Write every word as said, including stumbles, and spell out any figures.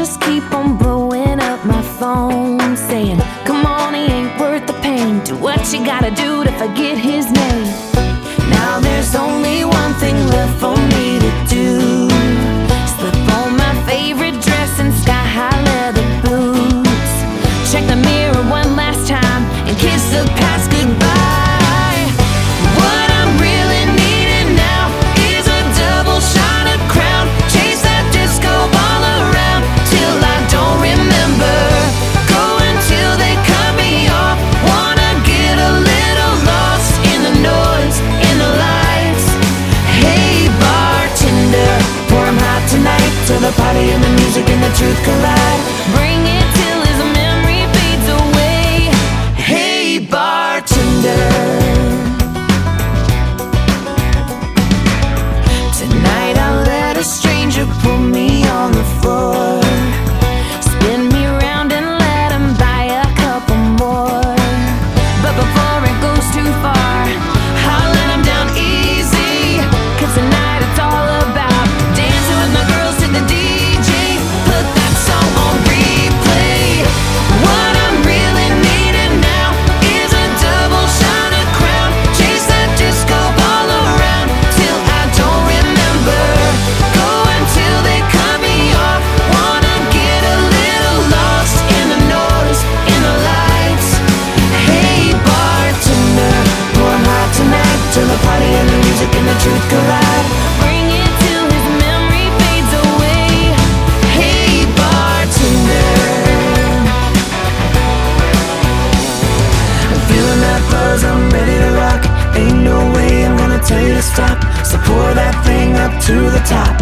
just keep on blowing up my phone, saying, come on, he ain't worth the pain. Do what you gotta do to forget his name. Now there's only one thing left for me to do. Slip on my favorite dress and sky-high leather boots. Check the mirror one last time and kiss the past goodbye. What I'm really needing now is a double shot of Crown. Chase that disco ball around till I don't remember. Go until they cut me off. Wanna get a little lost in the noise, in the lights. Hey bartender, pour 'em hot tonight till the party and the music and the truth collide. Bring it till his memory fades away. Hey bartender, tonight I'll let a stranger put me on the floor. Spin me around and let him buy a couple more. But before it goes too far, I'll let him down easy. Cause tonight it's all about dancing with my girls to the D J. Put that song on replay. What I'm really needing now is a double shot of Crown. Chase that disco ball around till I don't remember. Go until they cut me off. Wanna get a little lost in the noise, in the lights. Hey bartender, pour 'em hot tonight till the party and the music and the truth collide. Bring it till his memory fades away. Hey bartender, I'm feeling that buzz, I'm ready to rock. Ain't no way I'm gonna tell you to stop. So pour that thing up to the top.